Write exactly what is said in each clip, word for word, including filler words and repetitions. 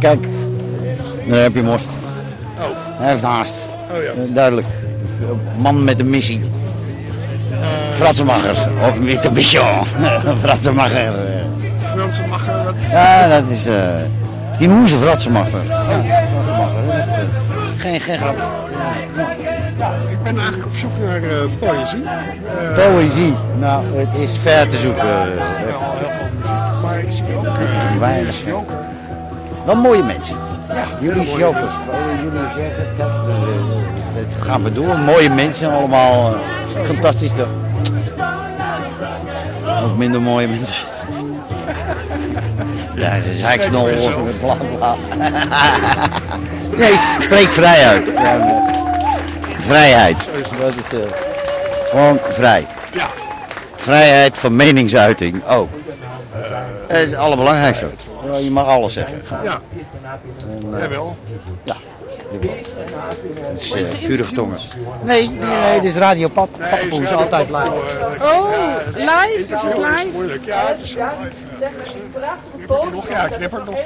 Kijk, daar heb je hem hoor. Oh. Hij heeft haast. Oh ja. Uh, duidelijk. Man met een missie. Uh, Fratsenmacher. Of met de mission. Fratsenmacher. Fratsenmacher, wat? Ja, dat is... Uh, die moeze Fratsenmacher. Oh, Fratsenmacher. Geen, geen grap. Ja, ik ben eigenlijk op zoek naar uh, poëzie. Uh, poëzie? Nou, het is ver te zoeken. Uh, ja, heel veel muziek. Maar ik zie ook... Uh, weinig. Wel mooie mensen. Ja, jullie jokers. Jullie zeggen dat, dat gaan we door. Mooie mensen allemaal. Uh, fantastisch toch? Ook minder mooie mensen. Ja, dat is hijksnol. Bla bla. Nee, spreek vrij uit. Ja, vrijheid. Dat is uh, gewoon vrij. Ja. Vrijheid van meningsuiting ook. Dat is het allerbelangrijkste. Ja, je mag alles zeggen. Ja. En, uh, Jawel. Ja. Het is uh, vurig tongen. Nee, nee, nee, dit is Radio Pap. Pappoe is altijd live. Oh, live? Is het live? Moeilijk, ja. Het is nog, ja, ik knip er nog.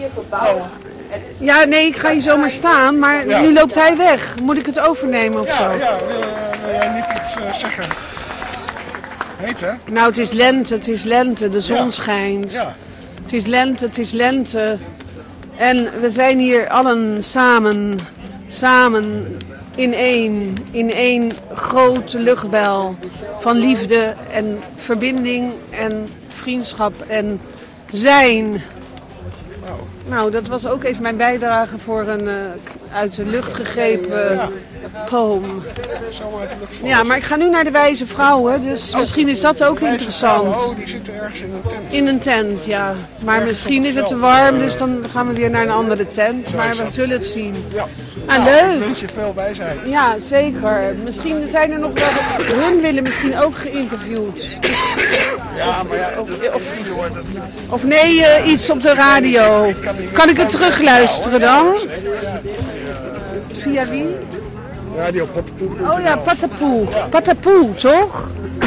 Ja, nee, ik ga hier zomaar staan, maar ja. Nu loopt hij weg. Moet ik het overnemen of ja, zo? Ja, wil, wil jij niet iets uh, zeggen? Heet, hè? Nou, het is lente, het is lente, de zon ja. schijnt. Ja. Het is lente, het is lente. En we zijn hier allen samen, samen in één, in één grote luchtbel van liefde en verbinding en vriendschap en zijn. Nou, dat was ook even mijn bijdrage voor een uh, uit de lucht gegrepen uh, poem. Ja, maar ik ga nu naar de wijze vrouwen, dus oh, misschien is dat ook interessant. Oh, die zitten ergens in een tent. In een tent, ja. Maar ergens misschien is het te warm, dus dan gaan we weer naar een andere tent. Maar we zullen het zien. Ja. Ah, nou, leuk. Ik wens je veel wijsheid. Ja, zeker. Misschien zijn er nog wel... Hun willen misschien ook geïnterviewd. Ja, maar ja, of, of, of nee, uh, iets op de radio. Kan ik het terugluisteren dan? Via wie? Radio Patapoe. Oh ja, Patapoe. Patapoe, toch?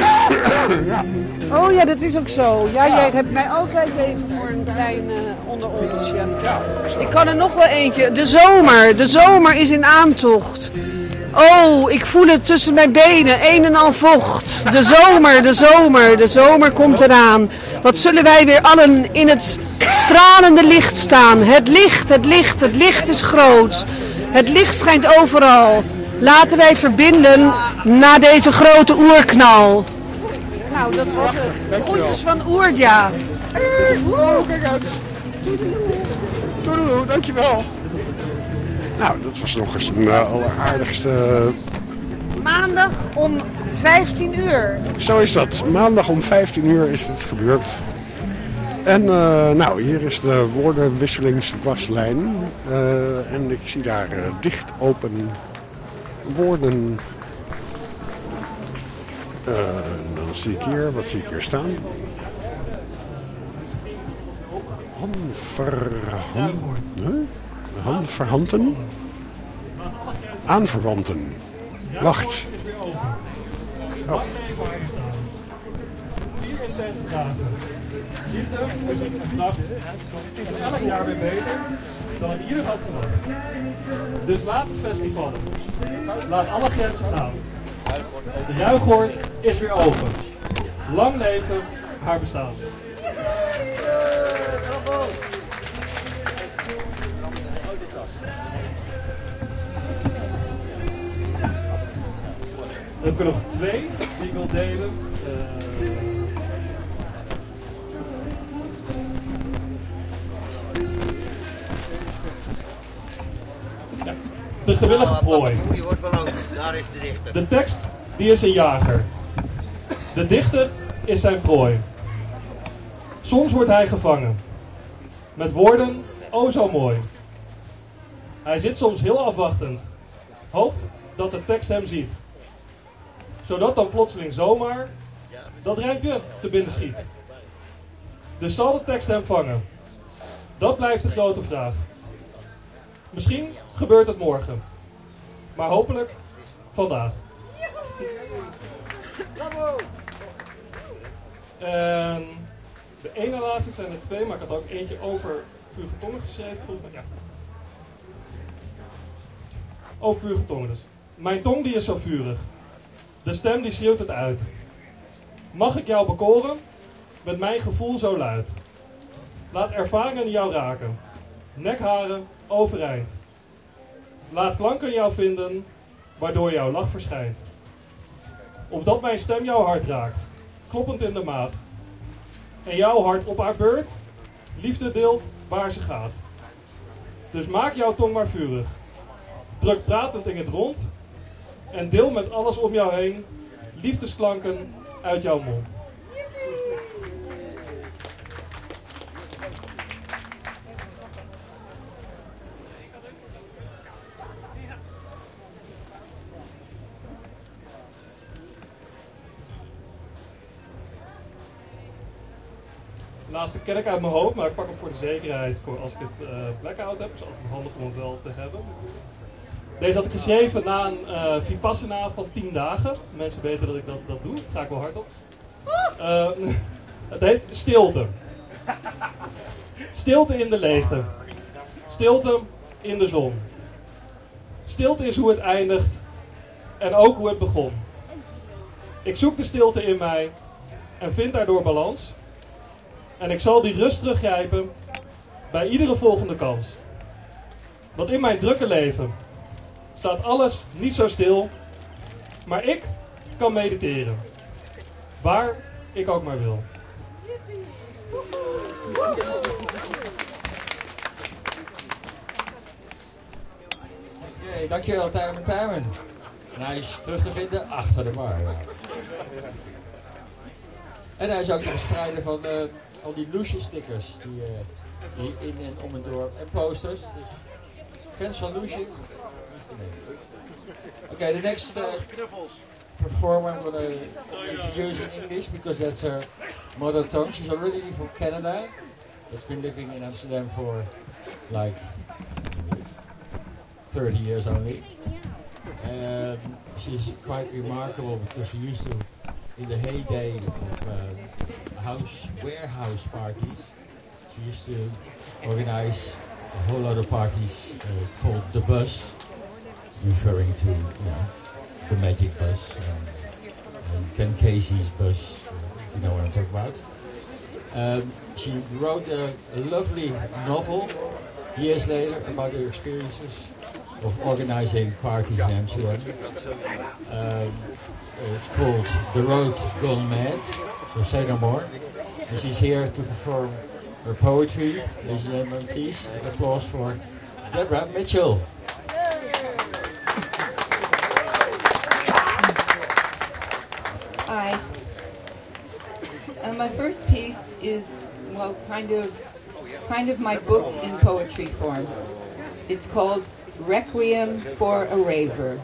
Oh ja, dat is ook zo. Ja, jij hebt mij altijd even voor een klein uh, onderondertje. Ik kan er nog wel eentje. De zomer. De zomer is in aantocht. Oh, ik voel het tussen mijn benen, een en al vocht. De zomer, de zomer, de zomer komt eraan. Wat zullen wij weer allen in het stralende licht staan. Het licht, het licht, het licht is groot. Het licht schijnt overal. Laten wij verbinden na deze grote oerknal. Nou, dat was het. Oertjes van Oerdja. Oh, kijk uit. Doei, dankjewel. Nou, dat was nog eens een uh, alleraardigste... Maandag om vijftien uur. Zo is dat. Maandag om vijftien uur is het gebeurd. En uh, nou, hier is de woordenwisselingswaslijn. Uh, en ik zie daar uh, dicht open woorden. Uh, dan zie ik hier, wat zie ik hier staan? Handverhand... Huh? Handverhanten? Aanverwanten. Wacht. Oh. Elk jaar weer beter dan ik hier had verwacht. Dus laat het festival. Laat alle grenzen gaan. De Ruigoord is weer open. Lang leven haar bestaan. Dan heb ik er nog twee die ik wil delen. Uh, ja. De gewillige prooi. Daar is de dichter. De tekst die is een jager. De dichter is zijn prooi. Soms wordt hij gevangen. Met woorden, oh zo mooi. Hij zit soms heel afwachtend. Hoopt dat de tekst hem ziet. Zodat dan plotseling zomaar dat rijmpje te binnen schiet. Dus zal de tekst hem vangen? Dat blijft de grote vraag. Misschien gebeurt het morgen. Maar hopelijk vandaag. En de ene laatste, ik zijn er twee, maar ik had ook eentje over Vurige tongen geschreven, volgens mij. Ja. Over vurige tongen dus. Mijn tong die is zo vurig. De stem die schreeuwt het uit. Mag ik jou bekoren? Met mijn gevoel zo luid. Laat ervaringen jou raken. Nekharen overeind. Laat klanken jou vinden, waardoor jouw lach verschijnt. Opdat mijn stem jouw hart raakt, kloppend in de maat. En jouw hart op haar beurt, liefde deelt waar ze gaat. Dus maak jouw tong maar vurig. Druk pratend in het rond. En deel met alles om jou heen, liefdesklanken uit jouw mond. Laatste ken ik uit mijn hoofd, maar ik pak hem voor de zekerheid voor als ik het uh, blackout heb. Dus altijd handig om het wel te hebben. Deze had ik geschreven na een uh, Vipassana van tien dagen. Mensen weten dat ik dat, dat doe, daar ga ik wel hard op. Uh, het heet stilte. Stilte in de leegte. Stilte in de zon. Stilte is hoe het eindigt en ook hoe het begon. Ik zoek de stilte in mij en vind daardoor balans. En ik zal die rust teruggrijpen bij iedere volgende kans. Want in mijn drukke leven staat alles niet zo stil, maar ik kan mediteren. Waar ik ook maar wil. Oké, okay, dankjewel Tijmen Tijmen. En hij is terug te vinden achter de bar. Ja. En hij is ook de bestrijder van uh, al die Lucia stickers die, uh, die in en om en door en posters. Dus fans van Lucia. Okay, the next uh, performer I'm going to introduce in English because that's her mother tongue. She's originally from Canada. She's been living in Amsterdam for like thirty years only. Um, she's quite remarkable because she used to, in the heyday of uh, house warehouse parties, she used to organize a whole lot of parties uh, called The Bus, referring to you know, the Magic Bus, and, and Ken Casey's bus, if you know what I'm talking about. Um, she wrote a, a lovely novel years later about her experiences of organizing parties in Amsterdam. Um, it's called The Road Gone Mad, so say no more. And she's here to perform her poetry. Ladies and gentlemen, please, applause for Deborah Mitchell. Hi. Uh, my first piece is, well, kind of, kind of my book in poetry form. It's called Requiem for a Raver.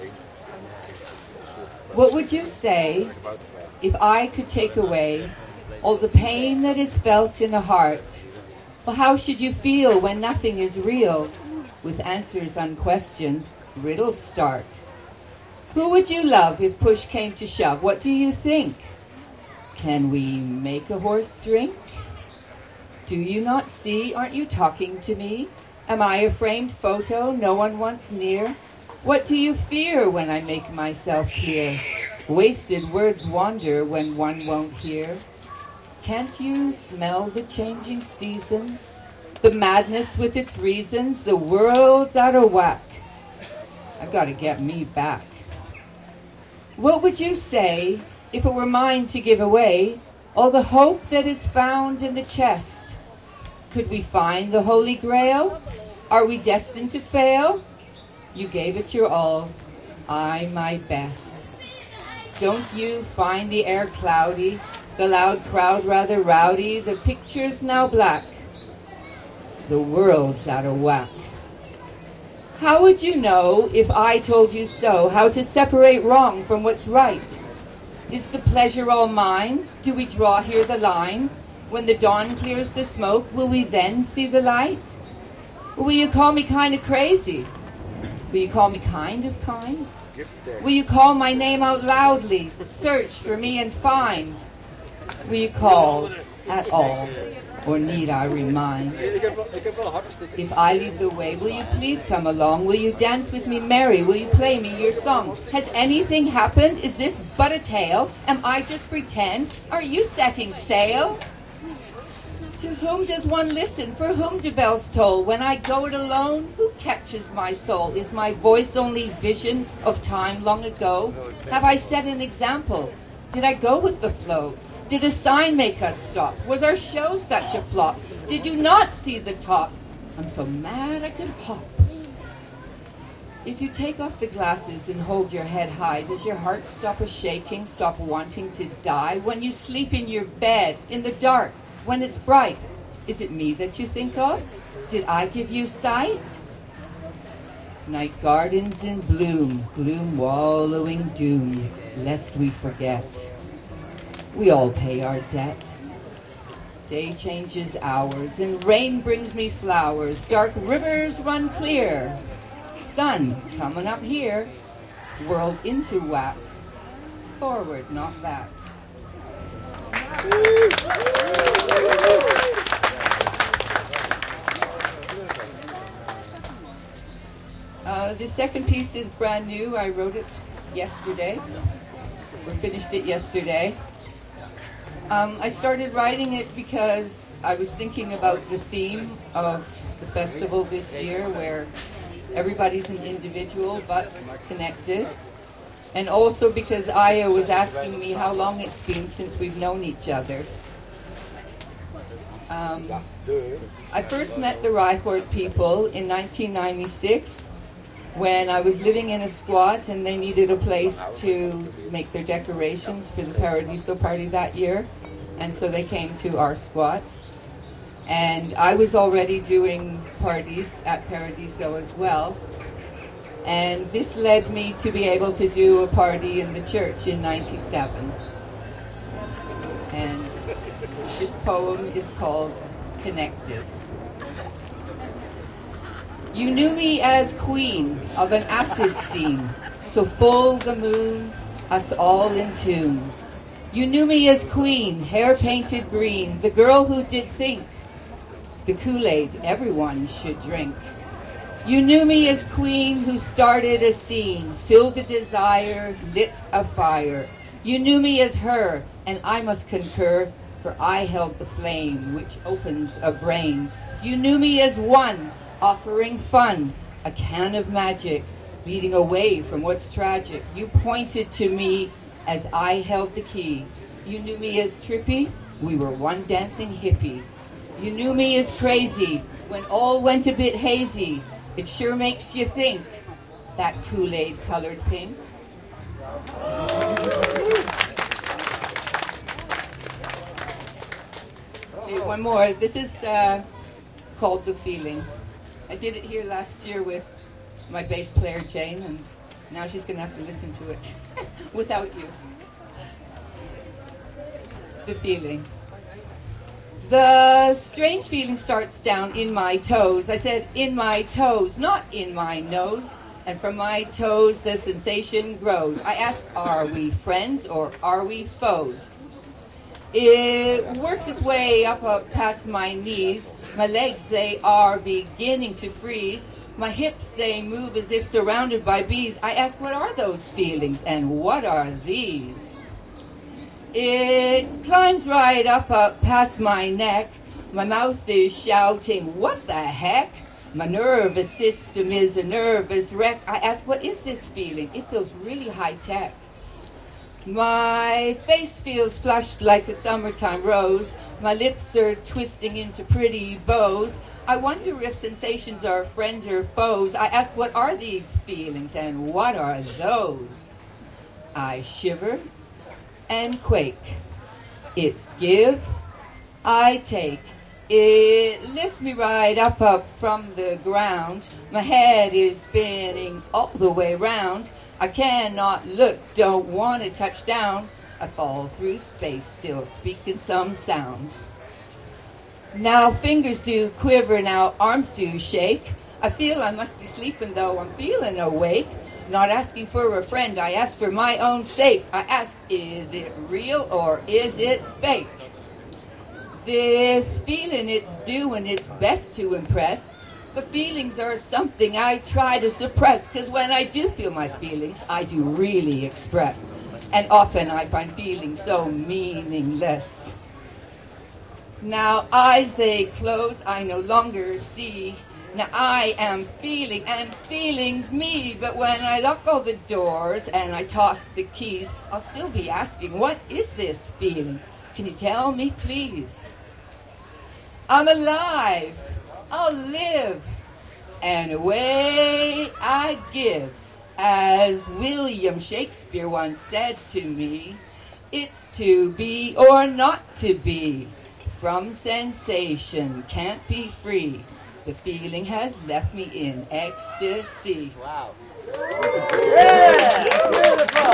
What would you say if I could take away all the pain that is felt in the heart? Well, how should you feel when nothing is real? With answers unquestioned, riddles start. Who would you love if push came to shove? What do you think? Can we make a horse drink? Do you not see? Aren't you talking to me? Am I a framed photo no one wants near? What do you fear when I make myself clear? Wasted words wander when one won't hear. Can't you smell the changing seasons? The madness with its reasons? The world's out of whack. I gotta get me back. What would you say if it were mine to give away all the hope that is found in the chest? Could we find the Holy Grail? Are we destined to fail? You gave it your all, I my best. Don't you find the air cloudy, the loud crowd rather rowdy, the picture's now black? The world's out of whack. How would you know, if I told you so, how to separate wrong from what's right? Is the pleasure all mine? Do we draw here the line? When the dawn clears the smoke, will we then see the light? Or will you call me kind of crazy? Will you call me kind of kind? Will you call my name out loudly? Search for me and find. Will you call at all? or need I remind? If I lead the way, will you please come along? Will you dance with me merry? Will you play me your song? Has anything happened? Is this but a tale? Am I just pretend? Are you setting sail? To whom does one listen? For whom do bells toll? When I go it alone, who catches my soul? Is my voice only vision of time long ago? Have I set an example? Did I go with the flow? Did a sign make us stop? Was our show such a flop? Did you not see the top? I'm so mad I could hop. If you take off the glasses and hold your head high, does your heart stop a shaking, stop wanting to die? When you sleep in your bed, in the dark, when it's bright, is it me that you think of? Did I give you sight? Night gardens in bloom, gloom wallowing doom, lest we forget. We all pay our debt. Day changes hours, and rain brings me flowers. Dark rivers run clear. Sun coming up here. World into whack. Forward, not back. Uh, the second piece is brand new. I wrote it yesterday, or finished it yesterday. Um, I started writing it because I was thinking about the theme of the festival this year, where everybody's an individual but connected. And also because Aya was asking me how long it's been since we've known each other. Um, I first met the Ryford people in nineteen ninety-six when I was living in a squat and they needed a place to make their decorations for the Paradiso party that year. And so they came to our squat. And I was already doing parties at Paradiso as well. And this led me to be able to do a party in the church in ninety-seven. And this poem is called Connected. You knew me as queen of an acid scene, so full the moon, us all in tune. You knew me as queen, hair painted green, the girl who did think the Kool-Aid everyone should drink. You knew me as queen who started a scene, filled a desire, lit a fire. You knew me as her, and I must concur, for I held the flame which opens a brain. You knew me as one, offering fun, a can of magic, leading away from what's tragic. You pointed to me as I held the key. You knew me as trippy, we were one dancing hippie. You knew me as crazy, when all went a bit hazy. It sure makes you think, that Kool-Aid colored pink. Okay, one more. This is uh, called The Feeling. I did it here last year with my bass player, Jane, and now she's going to have to listen to it without you. The Feeling. The strange feeling starts down in my toes. I said in my toes, not in my nose. And from my toes, the sensation grows. I ask, are we friends or are we foes? It works its way up, up past my knees. My legs, they are beginning to freeze. My hips, they move as if surrounded by bees. I ask, what are those feelings and what are these? It climbs right up, up past my neck. My mouth is shouting, what the heck? My nervous system is a nervous wreck. I ask, what is this feeling? It feels really high-tech. My face feels flushed like a summertime rose. My lips are twisting into pretty bows. I wonder if sensations are friends or foes. I ask, what are these feelings and what are those? I shiver and quake. It's give, I take. It lifts me right up, up from the ground. My head is spinning all the way round. I cannot look, don't want to touch down. I fall through space, still speaking some sound. Now fingers do quiver, now arms do shake. I feel I must be sleeping, though I'm feeling awake. Not asking for a friend, I ask for my own sake. I ask, is it real or is it fake? this feeling, it's doing its best to impress. But feelings are something I try to suppress, because when I do feel my feelings, I do really express. And often I find feelings so meaningless. Now eyes they close, I no longer see. Now I am feeling and feelings me. But when I lock all the doors and I toss the keys, I'll still be asking, what is this feeling? Can you tell me, please? I'm alive, I'll live, and away I give. As William Shakespeare once said to me, it's to be or not to be. From sensation, can't be free. The feeling has left me in ecstasy. Wow. Yeah! Beautiful!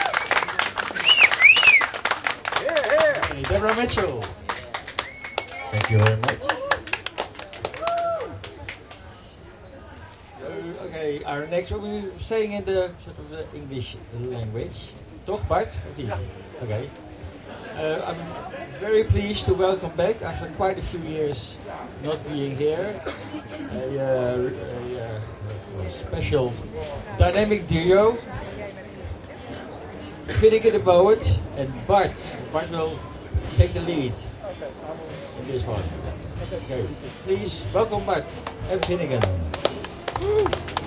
Here, here. Hey, Deborah Mitchell. Thank you very much. Uh, okay, our next one we were saying in the sort of the English language. Toch, Bart? Yeah. Okay. Uh, I'm very pleased to welcome back after quite a few years not being here. A, uh, a, uh, a special dynamic duo. Finnegan the poet and Bart. Bart will take the lead in this one. Okay, please welcome Bart and Finnegan. Woo.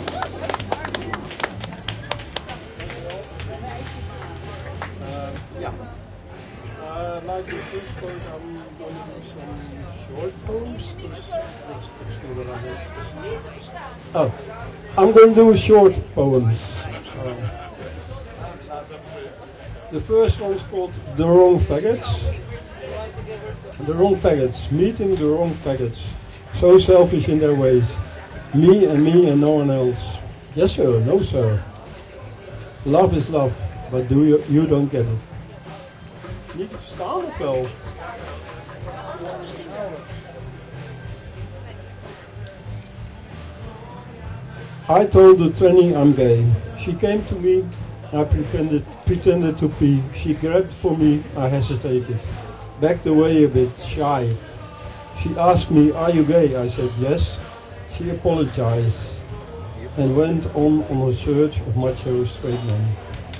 Uh, yeah. Uh, like the first point, I'm going to do some short poems. Let's, let's do what I have. Oh, I'm going to do short poems. Uh, the first one is called The Wrong Faggots. The wrong faggots, meeting the wrong faggots. So selfish in their ways. Me and me and no one else. Yes sir, no sir. Love is love, but do you, you don't get it. Niet te verstaan of wel? I told the tranny I'm gay. She came to me, I pretended, pretended to pee. She grabbed for me, I hesitated. Backed away a bit, shy. She asked me, are you gay? I said yes. She apologized and went on on a search of macho straight men.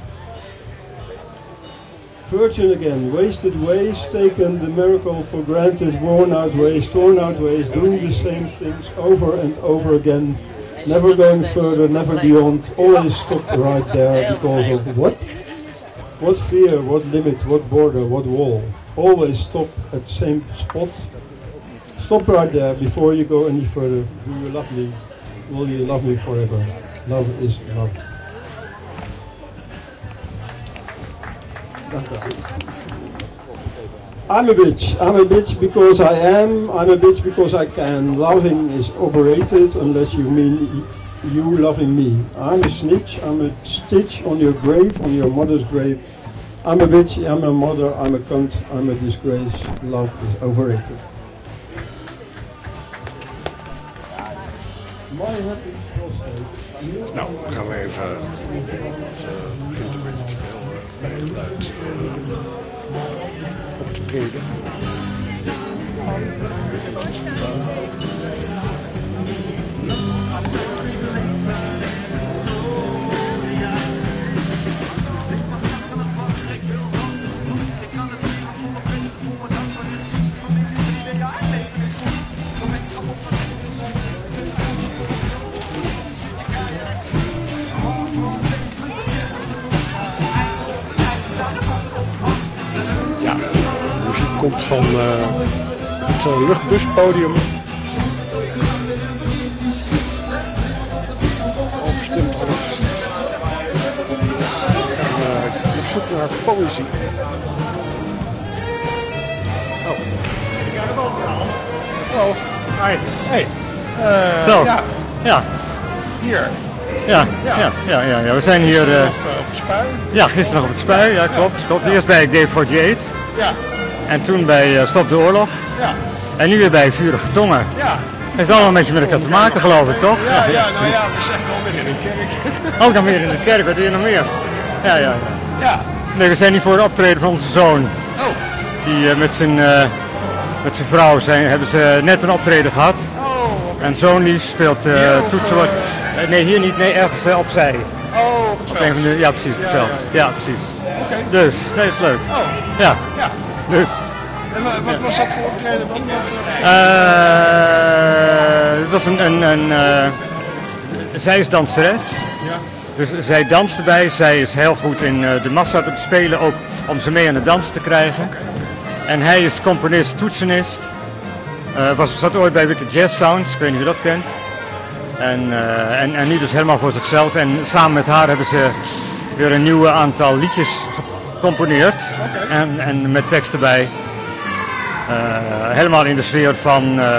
Virgin again, wasted ways, taken the miracle for granted, worn out ways, torn out ways, doing the same things over and over again, never going further, never beyond, always stop right there because of what? What fear, what limit, what border, what wall? Always stop at the same spot. Stop right there before you go any further. Do you love me? Will you love me forever? Love is love. I'm a bitch. I'm a bitch because I am. I'm a bitch because I can. Loving is overrated unless you mean you loving me. I'm a snitch. I'm a stitch on your grave, on your mother's grave. I'm a bitch. I'm a mother. I'm a cunt. I'm a disgrace. Love is overrated. Nou, dan gaan we even. Het uh, begint een beetje te veel uh, bij het luid uh, op te treden. Komt van uh, het uh, luchtbuspodium. Overstemd alles. We gaan uh, op zoek naar poëzie. Oh. Ik ga er boven halen. Oh. Hi. Hey. Uh, Zo. Ja. Ja. Hier. Ja, ja, ja, ja, ja, ja. We zijn hier. Uh, nog, uh, op het Spui. Ja, gisteren nog op het Spui. Ja, klopt. klopt. Eerst bij Gay forty-eight. Ja. En toen bij uh, Stop de Oorlog. Ja. En nu weer bij Vurige Tongen. Ja. Heeft allemaal een beetje met elkaar te maken, geloof ik, toch? Ja, ja, nou ja, we zijn alweer in een kerk. Ook dan weer in de kerk, wat doe je nog meer? Ja, ja, ja. Ja. Nee, we zijn hier voor het optreden van onze zoon. Oh. Die uh, met zijn uh, met zijn vrouw zijn, hebben ze net een optreden gehad. Oh, En zo'n lief speelt uh, toetsenbord. Uh, nee, hier niet, nee, ergens uh, opzij. Oh, op het Op veld. een van de, ja, precies, op het Ja, veld. ja, Ja, precies. Oké. Dus, nee, is leuk. Oh, Ja, ja. dus. En wa- wat was dat voor optreden dan? Wat, uh, Uh, het was een, een, een uh, zij is danseres. Ja. Dus zij danst erbij. Zij is heel goed in uh, de massa te spelen, ook om ze mee aan het dansen te krijgen. Okay. En hij is componist, toetsenist. Uh, was, zat ooit bij Wicked Jazz Sounds, ik weet niet of je dat kent. En, uh, en, en nu dus helemaal voor zichzelf. En samen met haar hebben ze weer een nieuw aantal liedjes gecomponeerd. Okay. En, en met tekst erbij. Uh, helemaal in de sfeer van, uh,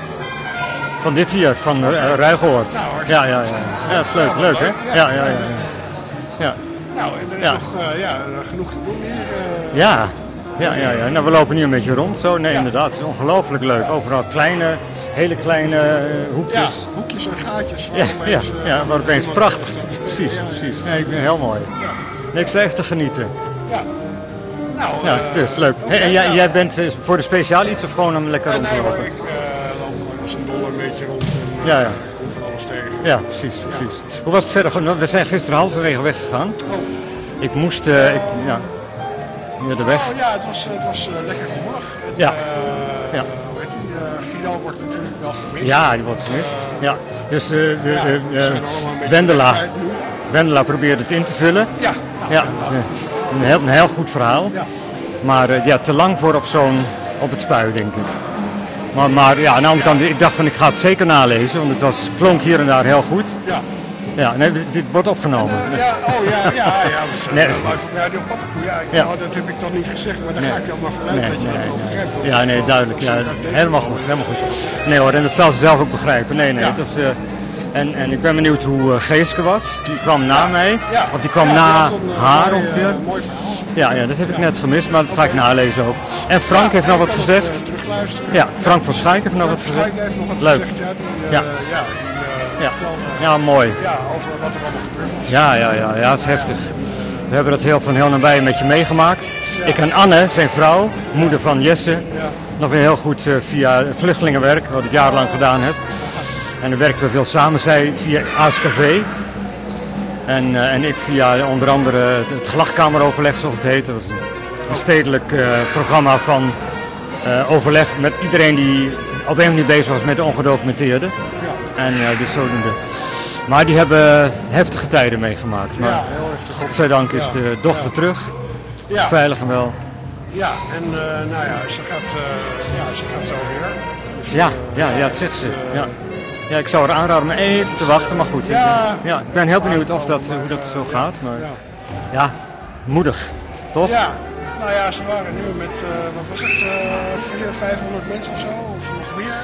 van dit hier, van uh, Ruigoord. Nou, ja, ja, ja. Ja, dat is leuk, Ja, leuk hè? leuk, ja. Ja, ja, ja. Ja, Nou, en er is Ja. nog uh, ja, genoeg te doen hier. Uh, ja. Ja, ja, ja. Nou, we lopen nu een beetje rond zo. Nee, Ja. inderdaad, het is ongelooflijk leuk. Overal kleine, hele kleine uh, hoekjes. ja, hoekjes en gaatjes. Waar Ja, ja, opeens, uh, ja, maar opeens iemand prachtig. staat te spelen. Precies, Ja, precies. Nee, ik ben heel mooi. Ja. Nee, ik sta echt te genieten. Ja. Nou, Ja, uh, dus leuk. oké, Hey, en jij, nou, jij bent uh, voor de speciaal iets of gewoon om lekker uh, rond te nee hoor, lopen? ik uh, loop gewoon als een dolle een beetje rond en uh, Ja, ja. ik kom van alles tegen. Ja, precies, precies. Hoe was het verder? ge- We zijn gisteren halverwege weggegaan. Oh. Ik moest, uh, ik, ja, ja, de weg. Oh ja, het was, het was uh, lekker rommelig. En, Ja. Uh, Ja. Hoe heet die? Uh, Guido wordt natuurlijk wel gemist. Ja, die wordt gemist. Ja, dus uh, de, Ja, de, we uh, zijn allemaal een beetje Wendela, kwijt nu. Wendela probeerde het in te vullen. Ja, nou, Ja, inderdaad, ja. goed verhaal. Een heel, een heel goed verhaal. Ja. Maar uh, ja, te lang voor op zo'n, op het spui, denk ik. Maar, maar ja, aan de andere kant, ik dacht van ik ga het zeker nalezen, want het was, klonk hier en daar heel goed. Ja. Ja, nee, dit wordt opgenomen. Uh, ja, oh ja, ja, ja, we zijn Nee. uh, live op Radio Pappenkoe. Ja, ik, Ja. nou, dat heb ik dan niet gezegd, maar daar Nee. ga ik dan maar vanuit Nee, dat je nee, dat wel nee. begrijpt. want Ja, nee, dat- duidelijk. dat Ja, is ook helemaal goed, helemaal goed. Nee hoor, en dat zal ze zelf ook begrijpen. Nee, nee, Ja. dat is, uh, en, en ik ben benieuwd hoe uh, Geeske was. Die kwam na mij, Ja. of die kwam Ja, na die had een, uh, haar mooi, ongeveer. uh, mooi verhaal. Ja, ja, dat heb ik net gemist, maar dat ga ik nalezen ook. En Frank Ja, heeft nog ik wat kan gezegd. het, uh, terugluisteren. Ja, Frank van Schaik heeft nog Frank wat van gezegd. Schaik heeft nog wat Leuk. gezegd, ja. Die, uh, Ja. ja, die uh, Ja. vertelde Ja, mooi. ja, over wat er allemaal gebeurd was. Ja, ja, ja, ja, dat is heftig. We hebben dat heel van heel nabij met je meegemaakt. Ik en Anne, zijn vrouw, moeder van Jesse, Ja. nog weer heel goed uh, via het vluchtelingenwerk, wat ik jarenlang gedaan heb. En dan werken we veel samen. Zij via A S K V. En, uh, en ik via onder andere het gelagkameroverleg, zoals het heet. Dat was een, een stedelijk uh, programma van uh, overleg met iedereen die op een manier bezig was met de ongedocumenteerden. Ja. En uh, dus zodoende. Maar die hebben heftige tijden meegemaakt. Maar Ja, heel heftig. godzijdank is Ja. de dochter Ja. terug. Ja. Veilig en wel. Ja, en uh, nou ja, ze gaat, uh, ja, ze gaat zo weer. Dus, Ja, uh, ja, ja, dat zegt ze. uh, Ja. Ja, ik zou er aanraden om even te wachten, maar goed. Ja. Ik, ja, ik ben heel benieuwd of dat, hoe dat zo gaat. Maar Ja. ja, moedig, toch? Ja, nou ja, ze waren nu met, uh, wat was het, uh, vierhonderd, vijfhonderd mensen of zo, of nog meer.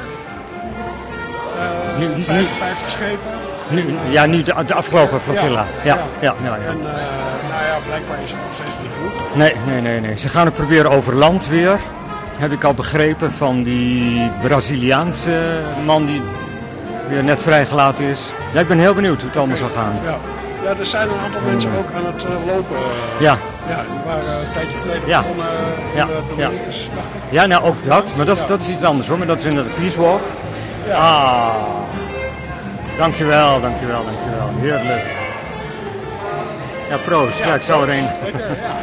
Uh, Nu- nu- vijfenvijftig schepen. Nu, ja, nu de, de afgelopen flotilla. Ja, ja, ja. ja, En uh, nou ja, blijkbaar is het nog steeds niet genoeg. Nee, nee, nee, nee. Ze gaan het proberen over land weer. Heb ik al begrepen van die Braziliaanse man die weer net vrijgelaten is. Ja, ik ben heel benieuwd hoe het allemaal zal gaan. Ja. Ja, er zijn een aantal mensen ook aan het uh, lopen. Ja. Ja, die waren een tijdje geleden Ja. begonnen in Ja, de ja. Dominicus, dacht ik. Ja, nou ook dat. Maar dat is, Ja. dat is iets anders hoor. Maar dat is in de Peace Walk. Ja. Ah. Dankjewel, dankjewel, dankjewel. Heerlijk. Ja, proost. Ja, ik zou er een. Lekker, ja.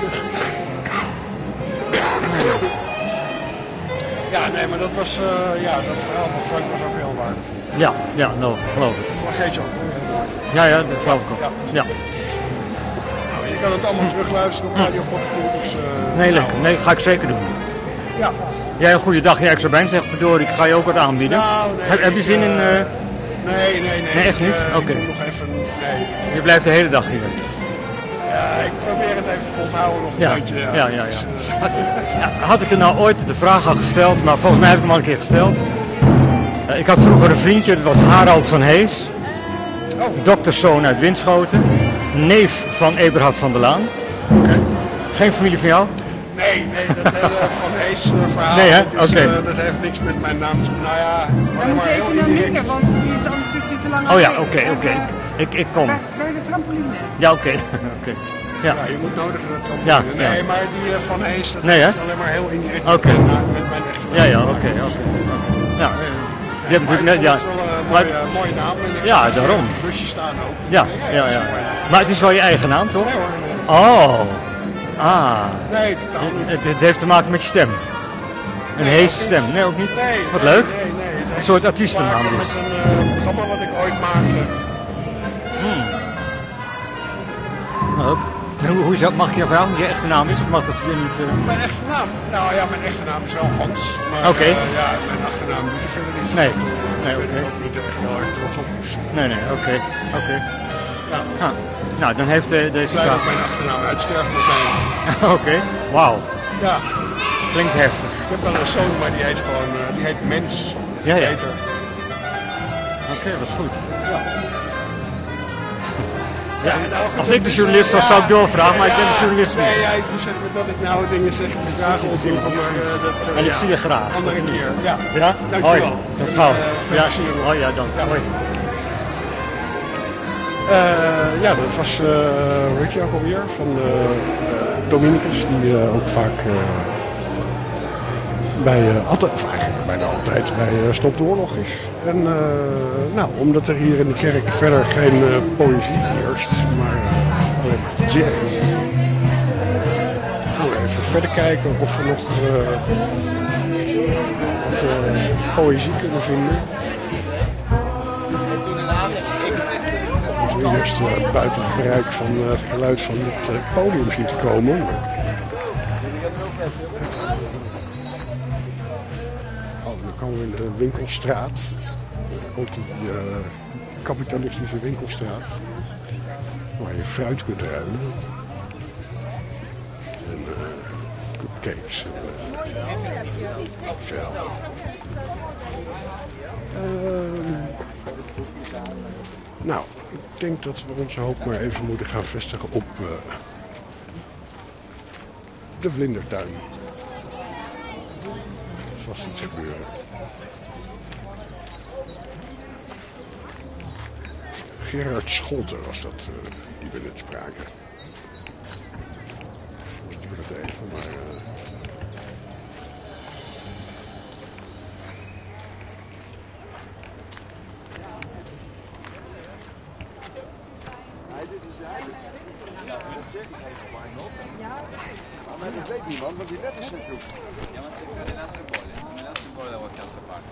Ja, nee, maar dat was, uh, ja, dat verhaal van Frank was ook heel waardevol. Ja, ja, nou, geloof ik. Vergeet je ook heel mooi. Ja, ja, dat geloof ik ook. Ja. Ja. Nou, je kan het allemaal terugluisteren op Radio Pottenkoe, dus... Uh, Nee, nou, lekker. Nee, ga ik zeker doen. Ja. Jij een goede dag. Ja, ik zou bijna zeggen, verdorie, ik ga je ook wat aanbieden. Nou, nee, heb, heb je ik, zin in... uh, Uh, Nee, nee, nee. Nee, echt ik, niet? uh, Oké. Ik moet nog even... Nee. je blijft de hele dag hier. Ja, ik probeer het even vol te houden nog een Ja, beetje. ja, ja, ja. Dus, uh, Had, ja, had ik er nou ooit de vraag al gesteld, maar volgens mij heb ik hem al een keer gesteld. Uh, ik had vroeger een vriendje, dat was Harald van Hees. Oh. Dokterszoon uit Winschoten. Neef van Eberhard van der Laan. Oké. Geen familie van jou? Nee, nee, dat hele Van Hees uh, verhaal, Nee, hè? dat, is, Oké. uh, dat heeft niks met mijn naam te Nou ja, Dan moet je heel even naar indirect. Miele, want die is anders is die te lang Oh ja, alleen. oké, oké. Ik, ik kom. Bij, bij de trampoline. Ja, oké. oké. Ja. Ja, je moet nodigen dat ook. Ja, Nee, ja. maar die uh, van Hees, dat Nee, hè? is alleen maar heel indirect Oké. okay. met, met mijn echte naam. Ja, ja, oké. Okay, okay, okay. Ja, uh, je hebt natuurlijk net... Ja, het wel een maar, mooie, uh, mooie naam. En ik ja, zag daarom. Een busje staan ook. Ja, ja, ja. Maar het is wel je eigen naam, toch? Nee hoor. Nee. Oh. Ah. Nee, totaal niet. Het, het heeft te maken met je stem. Een nee, heese stem. Nee, ook niet? Nee. Wat nee, leuk. Nee, nee. Het een soort artiestennaam dus. met een uh, programma wat ik ooit maakte. Hmm. Ook. En hoe, hoe is dat, mag ik jou vragen wat je echte naam is? Of mag dat hier niet? Uh... Mijn echte naam? Nou ja, mijn echte naam is wel Hans. Maar okay. uh, ja, mijn achternaam doet er verder niet. Nee. Nee, oké. Ik ben er ook niet echt heel erg trots op. Dus. Nee, nee, oké. Okay. Oké. Okay. Ja. Ah. Nou, dan heeft uh, deze vraag... vraag... ook mijn achternaam uitsterft meteen. Oké. Okay. Wauw. Ja. Klinkt heftig. Ik heb wel een zoon, maar die heet gewoon, uh, die heet Mens. Ja, ja. Beter. Oké, okay, wat goed. Ja. Ja, als ik de journalist was, zou ik doorvragen, maar ik ben de journalist niet. Nee, ja, ik besef me dat ik nou dingen zeg, de vragen opzoeken, maar uh, dat... Uh, en ik ja, zie je graag. Andere keer, ja. Ja? Dankjewel. Hoi, tot gauw. Uh, ja. Oh ja, dank. Ja. Hoi. Uh, ja, dat was, uh, hoe heet je ook alweer, van uh, Dominicus, die uh, ook vaak uh, bij, uh, altijd, of eigenlijk bijna altijd bij uh, Stop de Oorlog is. En uh, nou, omdat er hier in de kerk verder geen uh, poëzie heerst, maar uh, alleen maar jazz, gaan we even verder kijken of we nog uh, wat, uh, poëzie kunnen vinden. We eerst uh, buiten het bereik van uh, het geluid van het uh, podium zien te komen. Oh, dan komen we in de winkelstraat. Ook die uh, kapitalistische winkelstraat. Waar je fruit kunt ruimen. En uh, cupcakes. Veel. Uh, nou, ik denk dat we onze hoop maar even moeten gaan vestigen op uh, de vlindertuin. Er was iets gebeuren. Gerard Scholten was dat uh, die we net spraken. Ik doe het even, maar... Uh, Ma dat weet niemand, want die letters zijn goed. Ja, want ze kunnen in andere bollen. In andere bollen wordt het apart.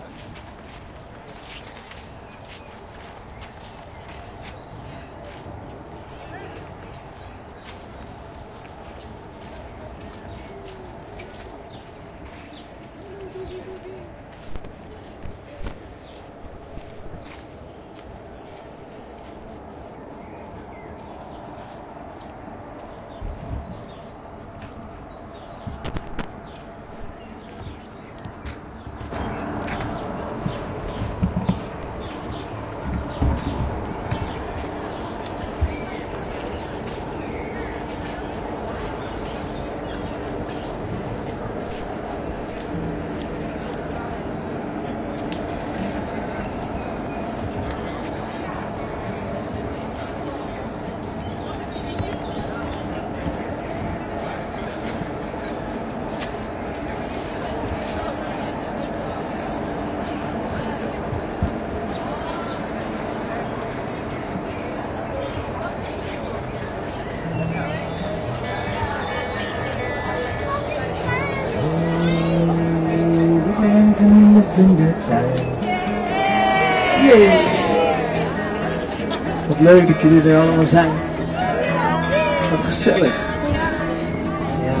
in de vlindertuin. Jee. Wat leuk dat jullie er allemaal zijn. Wat gezellig. Ja.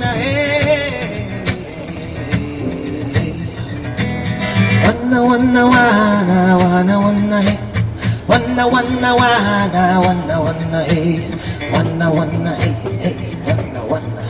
wanna hey. Wanna wanna wanna wanna wanna hey. Wanna wanna wanna wanna wanna hey. Wanna wanna hey hey. Wanna wanna.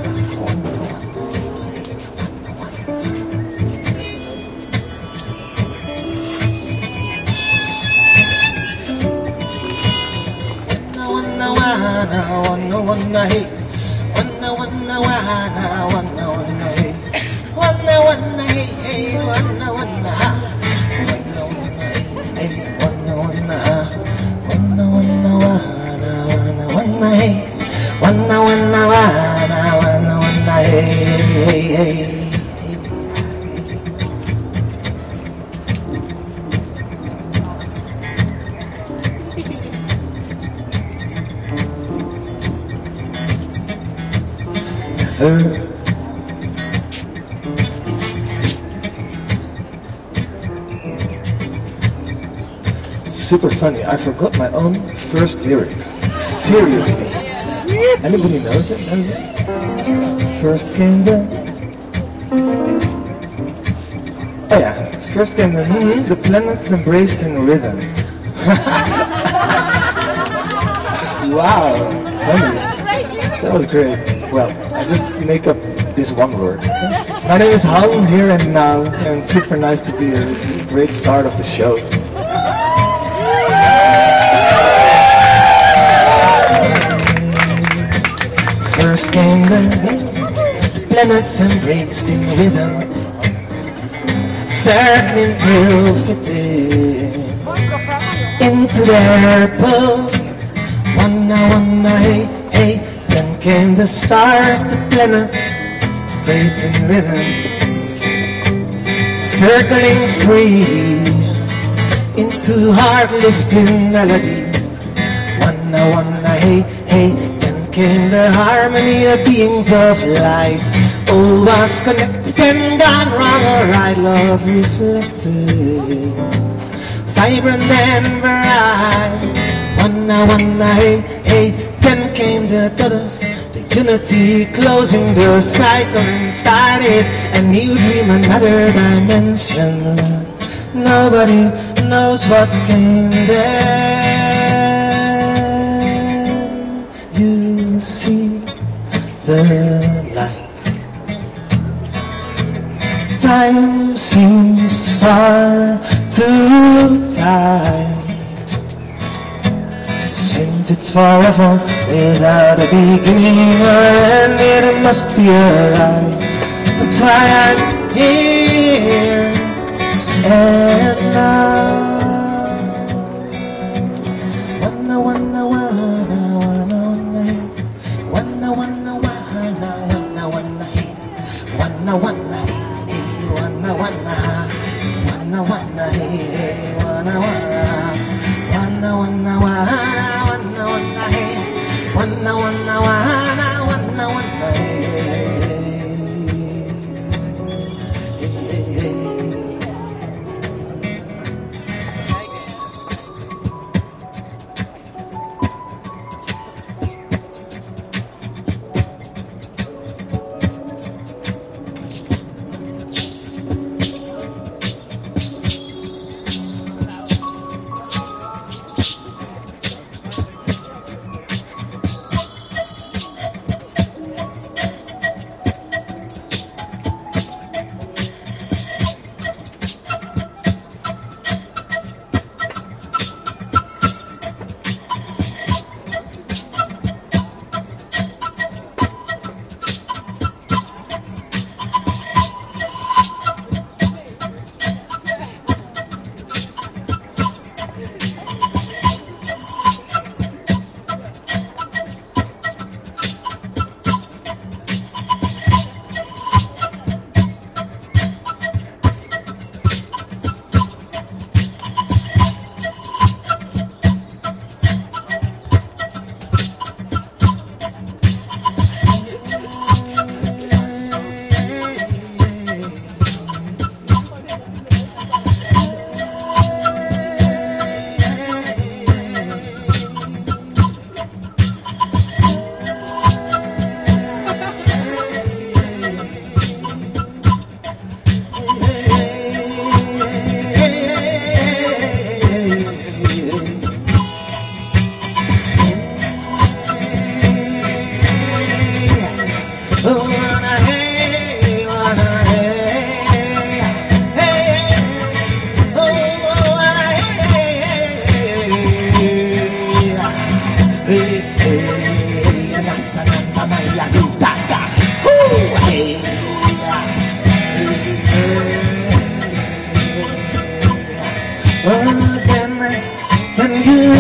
Wanna wanna wanna hey, wanna wanna wanna wanna wanna hey, wanna wanna hey hey, wanna wanna ha, wanna wanna hey hey, wanna wanna ha, wanna wanna wanna wanna wanna hey, wanna wanna wanna wanna wanna hey hey hey. Super funny. I forgot my own first lyrics. Seriously. Anybody knows it? Knows it? First came the. Oh yeah. First came the. Mm, the planets embraced in rhythm. Wow. Funny. That was great. Well, I just make up this one word. My name is Han, here and now, and it's super nice to be a great start of the show. First came the planets embraced in rhythm, circling till fitting into their pose. Wanna wanna hey hey. Then came the stars, the planets, raised in rhythm, circling free into heart-lifting melodies. Wanna, wanna, hey, hey. Then came the harmony of beings of light. All was connected and gone wrong or right. Love reflected, vibrant and bright. Wanna, wanna, hey, hey. Then came the goddess, the unity, closing the cycle and started a new dream, another dimension. Nobody knows what came then. You see the light. Time seems far too tight, since it's forever without a beginning or end, it must be a lie. That's why I'm here and now. Wanna, wanna, wanna, wanna, wanna, hey. Wanna, wanna, wanna, wanna, wanna, hey. Wanna, wanna, hey, hey. Wanna, wanna, wanna, wanna, hey, hey. Wanna, wanna, wanna, wanna, wanna. Wanna, wanna, wanna, wanna, wanna, hey, hey, hey, hey.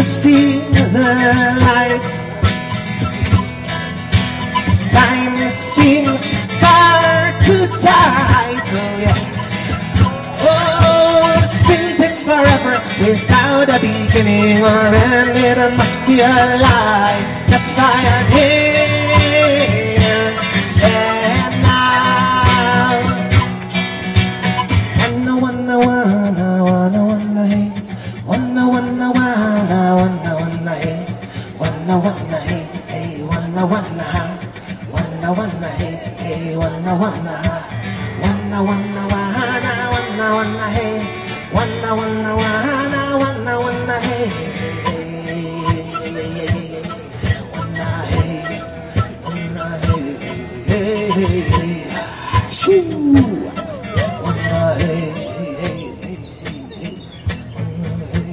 see the light. Time seems far too tight, oh yeah. Oh, since it's forever without a beginning or end, it must be a lie. That's why I'm here and now. Wanna, wanna, wanna, wanna, wanna, hey. Wanna, wanna, wanna, wanna, wanna, hey. Wanna, wanna, hey, hey, wanna, wanna, ha. Wanna, wanna, hey, hey, wanna, wanna, ha. Wanna, wanna, wanna, wanna, wanna, hey. Wanna, wanna, wanna, wanna, wanna, hey. Wanna, hey, wanna, hey, hey, hey, hey. Shoo. Wanna, hey, hey, hey, hey, hey. Wanna, hey,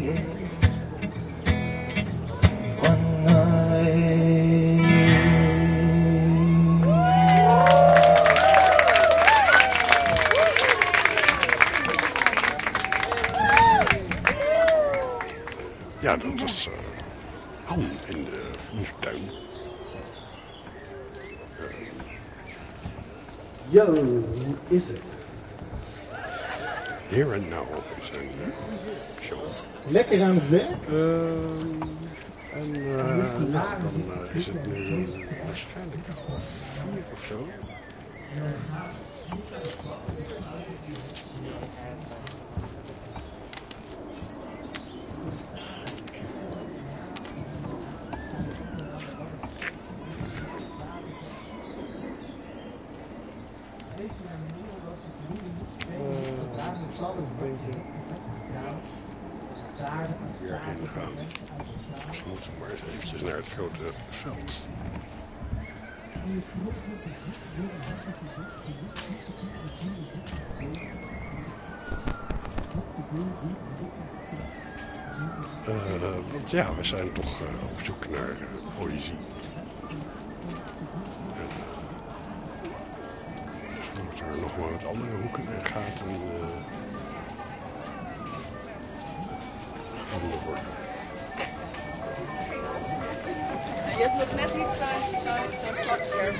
wanna, hey. Ja, dat was uh, Han in de moestuin. Yo, hoe is het? Here and Now is een uh, show. Lekker aan het werk? Uh, en uh, nou, dan uh, is het nu waarschijnlijk half vier of zo. Weer heen gaan. Dus we moeten maar eens eventjes naar het grote veld. Uh, want ja, we zijn toch uh, op zoek naar uh, poëzie. En, uh, dus er nog wel wat andere hoeken in gaat en uh, gevonden worden. Je hebt nog net niet zo'n zo, zo klakscherm.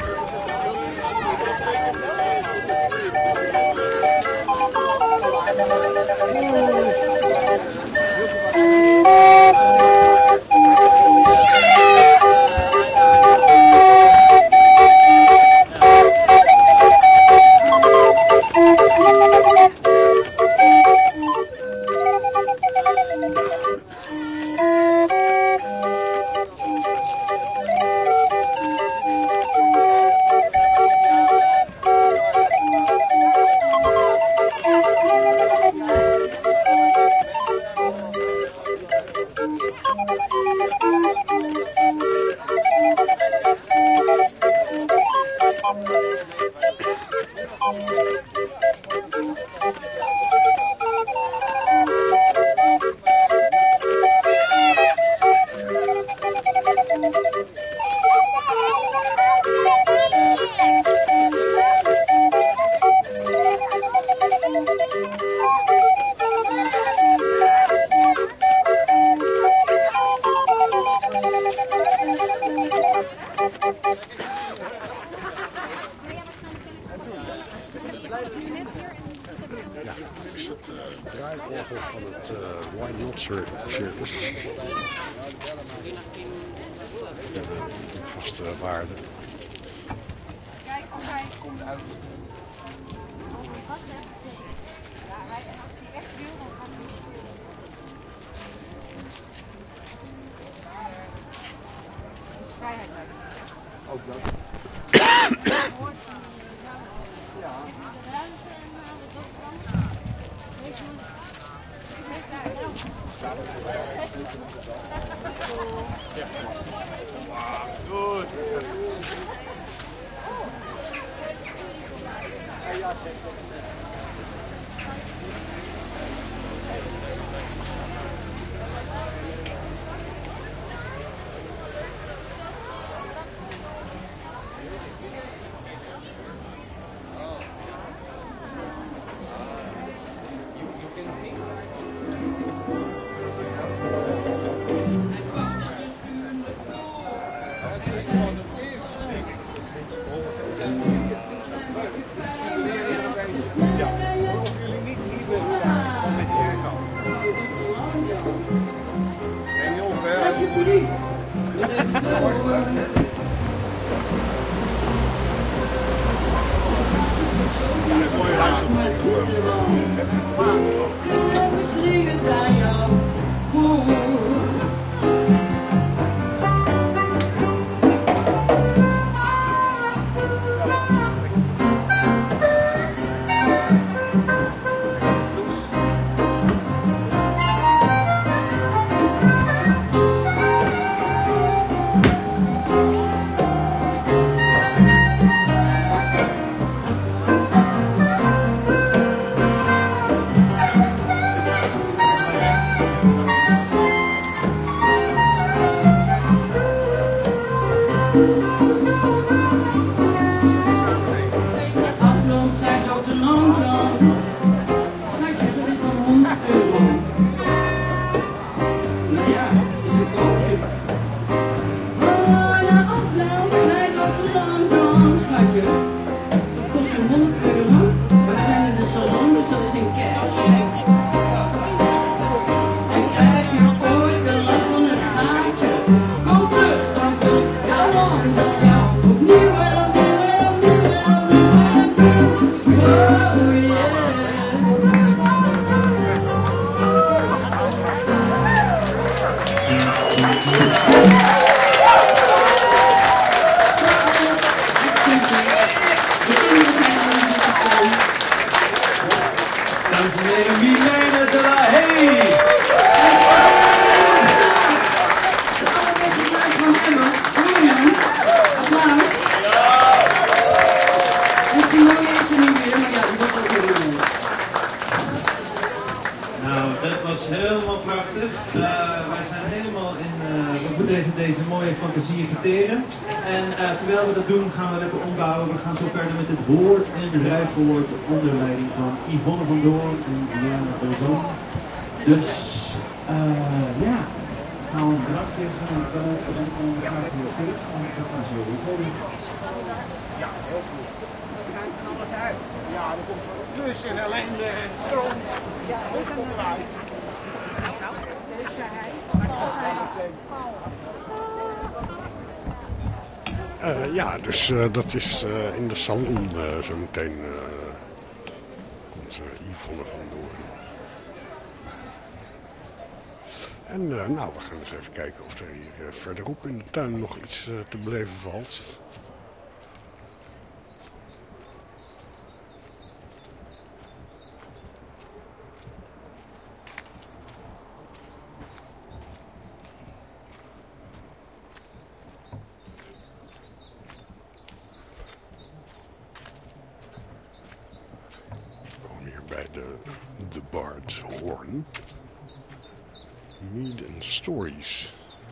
deze mooie fantasieën verteren. En uh, terwijl we dat doen gaan we lekker ombouwen. We gaan zo verder met het woord en rijfwoord onder leiding van Yvonne van Doorn en Diana Bozon. Dus uh, ja, gaan we een drankje van het toilet en dan gaan we weer terug. En dan gaan we zo weer. Ja, heel goed. Dat gaat alles uit. Ja, er komt plus en ellende en stroom. Ja, dat komt eruit. Nou, nou, dit is hij. Uh, ja, dus uh, dat is uh, in de salon uh, zo meteen uh, komt uh, Yvonne van Doorn. En uh, nou, we gaan eens even kijken of er hier uh, verderop in de tuin nog iets uh, te beleven valt. Bij de, de Bard Horn. Mead and Stories.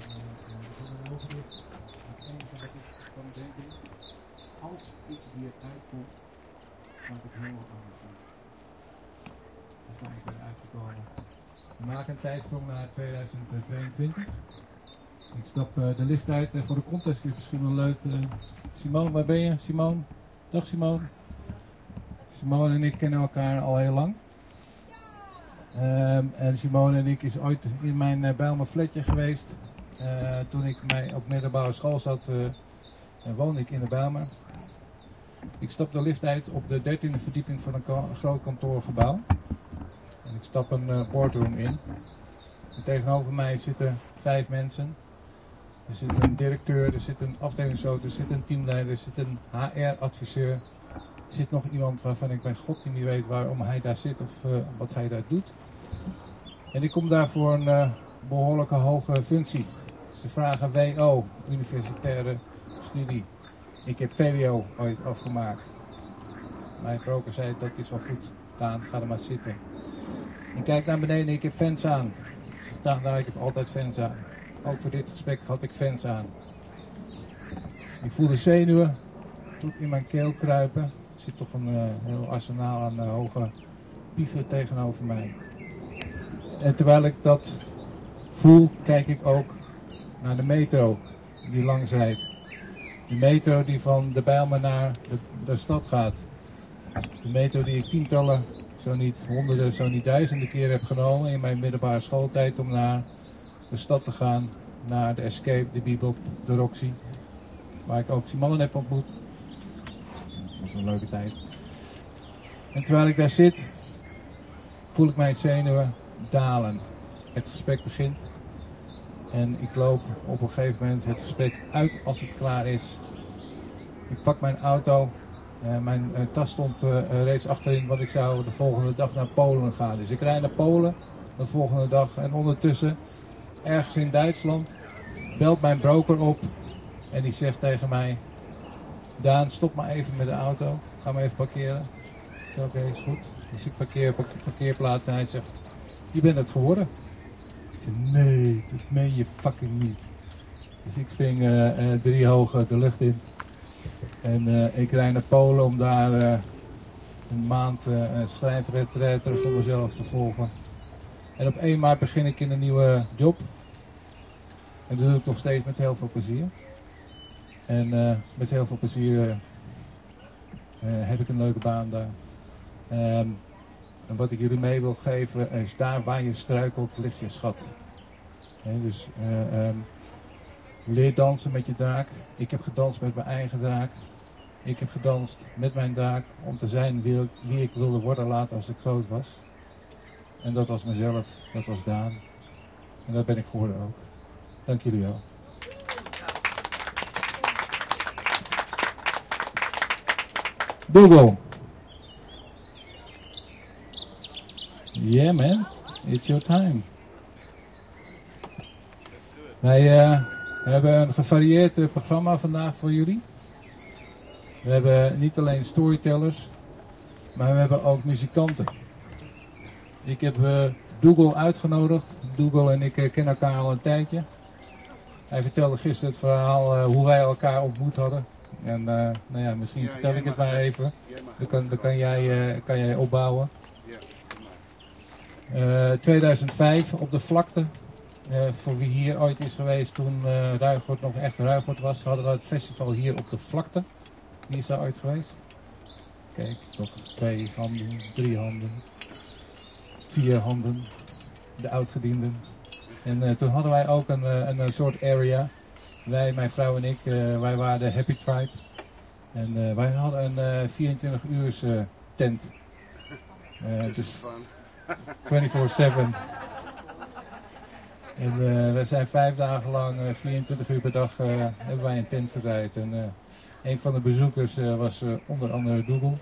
Als ik hier uitkom, maak ik heel wat anders. Dat is eigenlijk weer uitgekomen. We maken een tijdsprong naar tweeduizend tweeëntwintig. Ik stap uh, de lift uit en voor de context is het misschien wel leuk. Uh, Simone, waar ben je? Simone? Dag Simone. Simone en ik kennen elkaar al heel lang. Um, en Simone en ik is ooit in mijn uh, Bijlmer flatje geweest. Uh, toen ik mij op middelbare school zat, uh, woonde ik in de Bijlmer. Ik stap de lift uit op de dertiende verdieping van een, ka- een groot kantoorgebouw. En ik stap een uh, boardroom in. En tegenover mij zitten vijf mensen. Er zit een directeur, er zit een afdelingshoofd, er zit een teamleider, er zit een H R-adviseur. Er zit nog iemand waarvan ik bij God niet weet waarom hij daar zit of uh, wat hij daar doet. En ik kom daar voor een uh, behoorlijke hoge functie. Ze vragen W O, universitaire studie. Ik heb V W O ooit afgemaakt. Mijn broker zei dat is wel goed, Daan, ga er maar zitten. Ik kijk naar beneden, ik heb fans aan. Ze staan daar, ik heb altijd fans aan. Ook voor dit gesprek had ik fans aan. Ik voel de zenuwen tot in mijn keel kruipen. Er zit toch een uh, heel arsenaal aan uh, hoge pieven tegenover mij. En terwijl ik dat voel, kijk ik ook naar de metro die langs rijdt. De metro die van de Bijlmer naar de, de stad gaat. De metro die ik tientallen, zo niet honderden, zo niet duizenden keer heb genomen in mijn middelbare schooltijd om naar de stad te gaan. Naar de Escape, de Bebop, de Roxy. Waar ik ook Simone heb ontmoet. Dat was een leuke tijd. En terwijl ik daar zit, voel ik mijn zenuwen dalen. Het gesprek begint. En ik loop op een gegeven moment het gesprek uit als het klaar is. Ik pak mijn auto. Uh, mijn uh, tas stond uh, uh, reeds achterin, want ik zou de volgende dag naar Polen gaan. Dus ik rijd naar Polen de volgende dag. En ondertussen, ergens in Duitsland, belt mijn broker op. En die zegt tegen mij: Daan, stop maar even met de auto. Ga maar even parkeren. Ik zeg: oké, okay, is goed. Dus ik parkeer op de parkeerplaats en hij zegt: je bent het geworden. Ik zeg: nee, dat meen je fucking niet. Dus ik spring uh, uh, drie hoog de lucht in. En uh, ik rijd naar Polen om daar uh, een maand uh, een schrijfretraite voor mezelf te volgen. En op één maart begin ik in een nieuwe job. En dat doe ik nog steeds met heel veel plezier. En uh, met heel veel plezier uh, uh, heb ik een leuke baan daar. Um, en wat ik jullie mee wil geven is: daar waar je struikelt, ligt je schat. He, dus uh, um, leer dansen met je draak. Ik heb gedanst met mijn eigen draak. Ik heb gedanst met mijn draak om te zijn wie ik, wie ik wilde worden later als ik groot was. En dat was mezelf, dat was Daan. En dat ben ik geworden ook. Dank jullie wel. Google. Yeah man, it's your time. Wij uh, hebben een gevarieerd uh, programma vandaag voor jullie. We hebben niet alleen storytellers, maar we hebben ook muzikanten. Ik heb uh, Dougal uitgenodigd. Dougal en ik uh, kennen elkaar al een tijdje. Hij vertelde gisteren het verhaal uh, hoe wij elkaar ontmoet hadden. En uh, nou ja, misschien ja, vertel ik het maar even. Dan kan, dan kan, jij, uh, kan jij opbouwen. Uh, tweeduizend vijf op de vlakte. Uh, voor wie hier ooit is geweest toen uh, Ruigoord nog echt Ruigoord was, hadden we het festival hier op de vlakte. Wie is daar ooit geweest? Kijk, toch twee handen, drie handen, vier handen, de oudgedienden. En uh, toen hadden wij ook een, uh, een, een soort area. Wij, mijn vrouw en ik, uh, wij waren de Happy Tribe. En uh, wij hadden een uh, vierentwintig uur uh, tent. Uh, dus vierentwintig zeven. En uh, we zijn vijf dagen lang, uh, vierentwintig uur per dag, uh, hebben wij een tent gedraaid. En uh, een van de bezoekers uh, was uh, onder andere Google.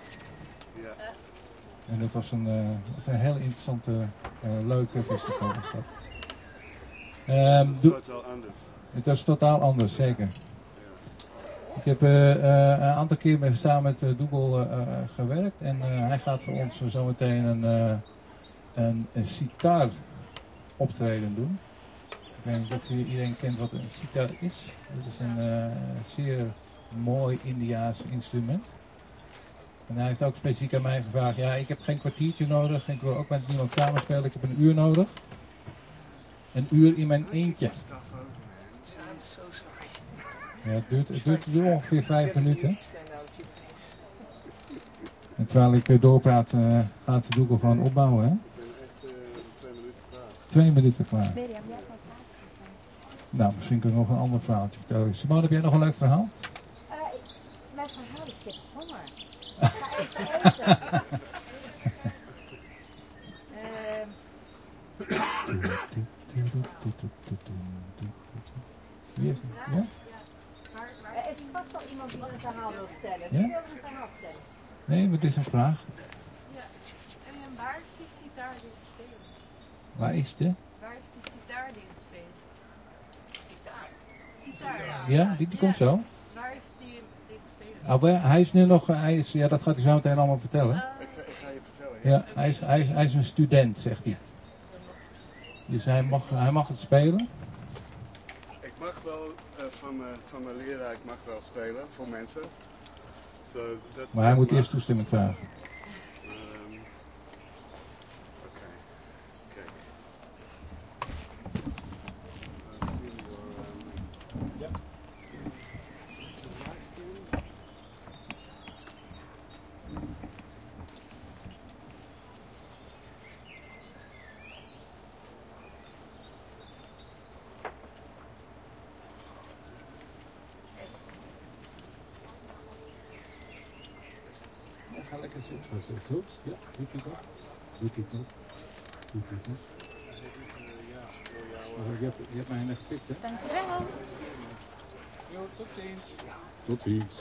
En dat was een, uh, dat was een heel interessante, uh, leuke festival was dat. Um, het was totaal anders. Het was totaal anders, zeker. Ik heb uh, uh, een aantal keer met, samen met uh, Google uh, uh, gewerkt. En uh, hij gaat voor ons uh, zometeen een, uh, een, een sitar optreden doen. Ik weet niet of iedereen kent wat een sitar is. Het is een uh, zeer mooi Indiaas instrument. En hij heeft ook specifiek aan mij gevraagd, ja, ik heb geen kwartiertje nodig, ik wil ook met niemand samenspelen, ik heb een uur nodig. Een uur in mijn eentje. Ja, het duurt, het duurt ongeveer vijf minuten. En terwijl ik doorpraat, uh, gaat Google gewoon opbouwen, hè? Twee minuten klaar. Nou, misschien kunnen we nog een ander verhaaltje vertellen. Simone, heb jij nog een leuk verhaal? Uh, mijn verhaal is ik heb honger. Ga even eten. Wie heeft het? Ja? Er is vast wel iemand die een verhaal wil vertellen. Ja? Wie wil een verhaal vertellen? Nee, maar het is een vraag. Ja. En waar is die sitar die het spelen? Waar is de? Waar is die sitar die het spelen? Sitar. Sitar, ja. Ja, die, die komt zo. Waar is die die het spelen? Ah, wel, hij is nu nog, hij is, ja, dat gaat hij zo meteen allemaal vertellen. Uh, ik, ga, ik ga je vertellen. Ja, hij is, hij, is, hij is een student, zegt hij. Dus hij mag, hij mag het spelen. Ik mag wel uh, van, mijn, van mijn leraar, ik mag wel spelen voor mensen. So, dat, Maar hij dat moet mag. eerst toestemming vragen. Um, Oké, kijk. Uh, stuur your, um, ja. Ga lekker zitten. Dat is goed. Ja, doet hij dat? Doet hij dat? Doet hij dat? Oh, je, hebt, je hebt mij net gepikt, hè? Dankjewel. Jo, tot ziens. Tot ziens.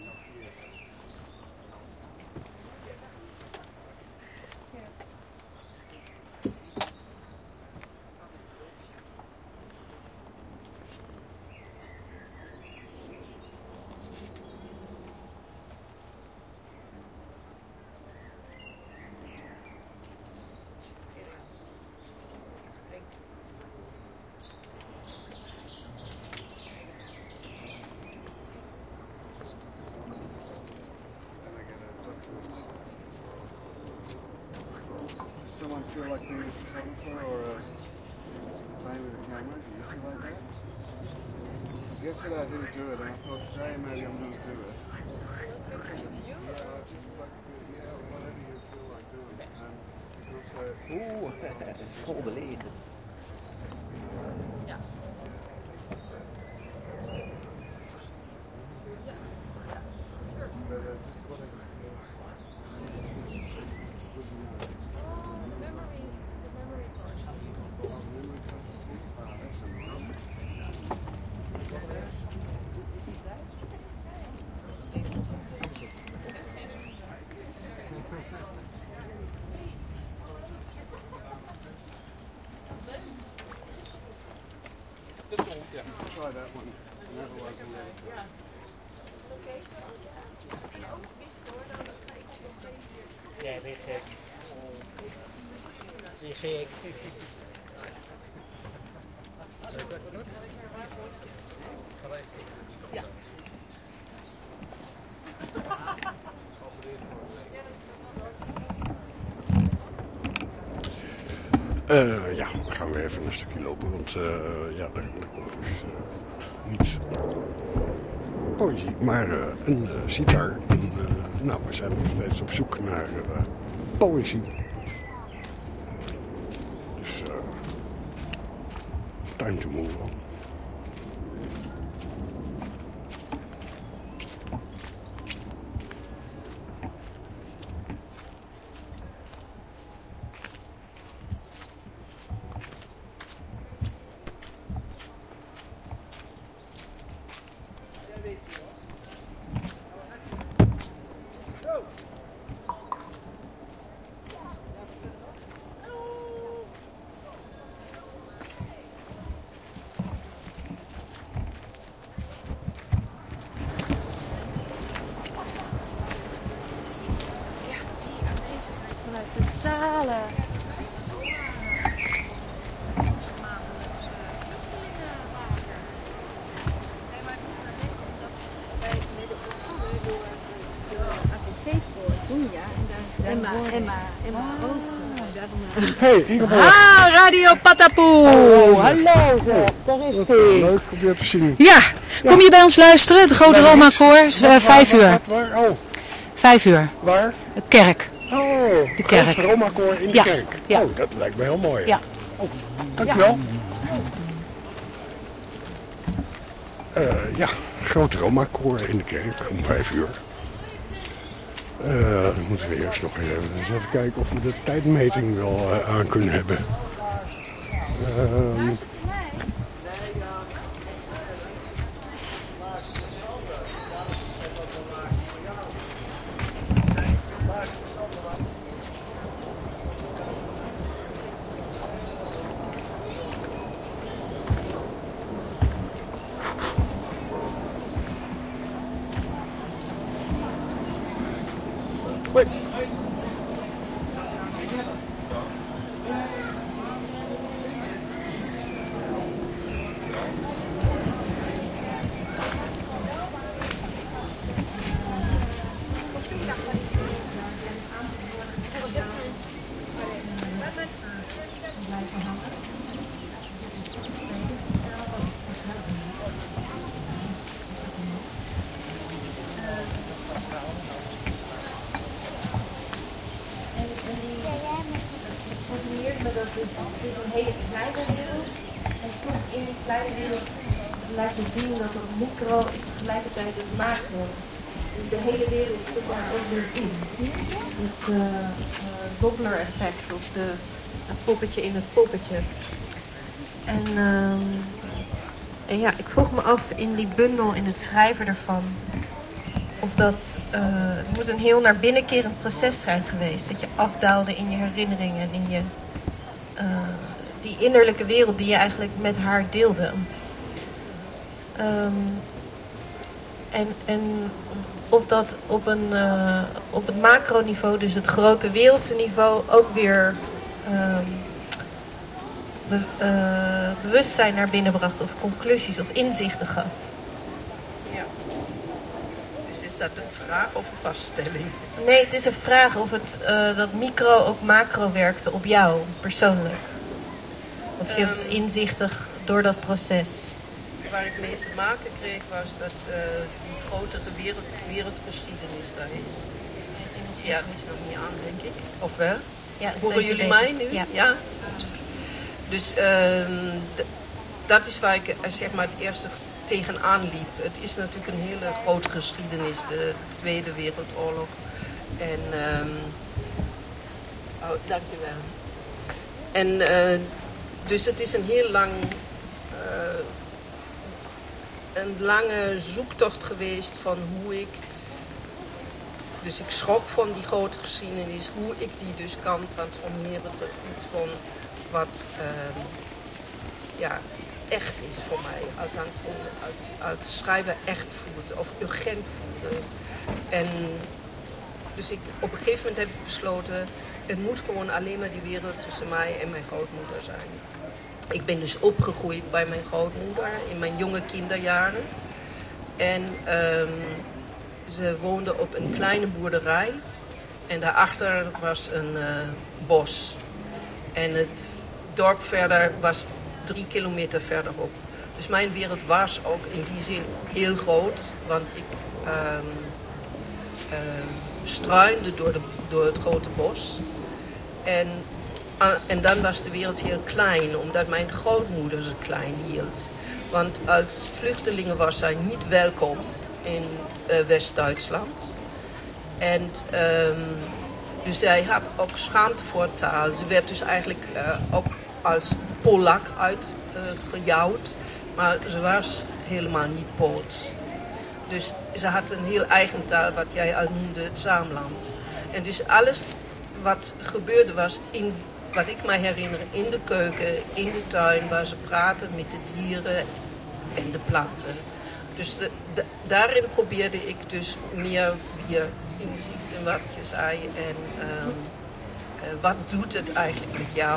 Does someone feel like being a photographer or uh, playing with a camera? Do you feel like that? Yesterday I didn't do it, and I thought today maybe I'm going to do it. Yeah, just like, yeah, whatever you feel like doing. Um, also, Oeh, vol belegen. Ja. but uh, just what I try that one. Otherwise, I'm ready. Ja, weet je. Die zie ik. Ja. Uh, ja, dan gaan we even een stukje lopen, want uh, ja, daar, daar komt dus uh, niet poëzie, maar uh, een uh, gitaar. En, uh, nou, we zijn nog steeds op zoek naar uh, poëzie. Dus uh, time to move on. Talen. Emma, Emma, Emma ook. Hey, Ingeborg. Ah, Radio Patapoe. Oh, hallo zeg, daar is hij. Leuk om je te zien. Ja, kom je bij ons luisteren? Het grote Roma Koor, uh, vijf uur. Wat, waar? Oh. Vijf uur. Waar? De kerk. Oh, de kerk. Het Roma Koor in de ja. kerk. Ja. Oh, dat lijkt me heel mooi. Ja. Oh, dankjewel. Ja. Uh, ja, grote Roma Koor in de kerk om vijf uur. Uh, dan moeten we eerst nog even, dus even kijken of we de tijdmeting wel uh, aan kunnen hebben. Uh, Wait. Het is een hele kleine wereld. En toch in die kleine wereld lijkt te zien dat het micro is tegelijkertijd het macro. Dus de hele wereld zit daar ook weer in. Het uh, uh, Doppler effect of de, het poppetje in het poppetje. En, uh, en ja, ik vroeg me af in die bundel, in het schrijven ervan, of dat, uh, het moet een heel naar binnenkerend proces zijn geweest. Dat je afdaalde in je herinneringen en in je, uh, die innerlijke wereld die je eigenlijk met haar deelde. Um, en, en of dat op, een, uh, op het macroniveau, dus het grote wereldse niveau, ook weer um, be, uh, bewustzijn naar binnen bracht, of conclusies of inzichten gaf. Ja. Dus is dat een vraag of een vaststelling? Nee, het is een vraag of het, uh, dat micro ook macro werkte op jou persoonlijk. Of je um, inzichtig door dat proces. Waar ik mee te maken kreeg was dat uh, die grotere wereld, wereldgeschiedenis daar is. Ja, dat is nog niet aan, denk ik. Of wel? Ja, horen jullie mij nu? Ja. ja? Dus uh, d- dat is waar ik uh, zeg maar het eerste tegenaan liep. Het is natuurlijk een hele grote geschiedenis, de Tweede Wereldoorlog. En, um, oh, dankjewel. En uh, dus het is een heel lang... Uh, een lange zoektocht geweest van hoe ik, dus ik schrok van die grote geschiedenis, hoe ik die dus kan transformeren tot iets van wat uh, ja, echt is voor mij. Althans, uit, uit schrijven echt voelde of urgent voelde. En dus ik, op een gegeven moment heb ik besloten, het moet gewoon alleen maar die wereld tussen mij en mijn grootmoeder zijn. ik ben dus opgegroeid bij mijn grootmoeder in mijn jonge kinderjaren. En um, ze woonde op een kleine boerderij. En daarachter was een uh, bos. En het dorp verder was drie kilometer verderop. Dus mijn wereld was ook in die zin heel groot. Want ik um, um, struinde door, de, door het grote bos. En, uh, en dan was de wereld heel klein, omdat mijn grootmoeder ze klein hield. Want als vluchtelingen was zij niet welkom in uh, West-Duitsland. En um, dus zij had ook schaamte voor taal. Ze werd dus eigenlijk uh, ook als Polak uitgejouwd, uh, maar ze was helemaal niet Pools. Dus ze had een heel eigen taal, wat jij al noemde, het Saamland. En dus alles wat gebeurde was, in, wat ik me herinner, in de keuken, in de tuin, waar ze praten met de dieren en de planten. Dus de, de, daarin probeerde ik dus meer weer inzicht in wat je zei en um, uh, wat doet het eigenlijk met jou.